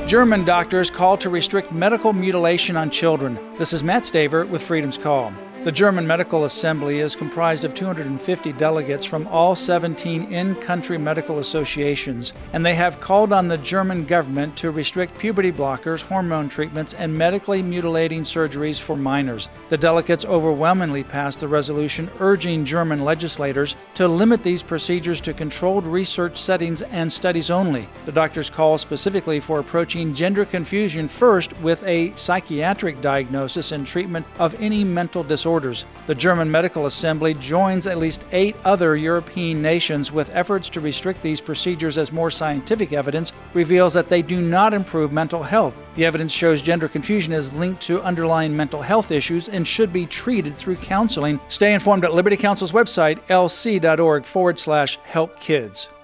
German doctors call to restrict medical mutilation on children. This is Matt Staver with Freedom's Call. The German Medical Assembly is comprised of 250 delegates from all 17 in-country medical associations, and they have called on the German government to restrict puberty blockers, hormone treatments, and medically mutilating surgeries for minors. The delegates overwhelmingly passed the resolution urging German legislators to limit these procedures to controlled research settings and studies only. The doctors call specifically for approaching gender confusion first with a psychiatric diagnosis and treatment of any mental disorders. The German Medical Assembly joins at least 8 other European nations with efforts to restrict these procedures as more scientific evidence reveals that they do not improve mental health. The evidence shows gender confusion is linked to underlying mental health issues and should be treated through counseling. Stay informed at Liberty Counsel's website, lc.org/helpkids.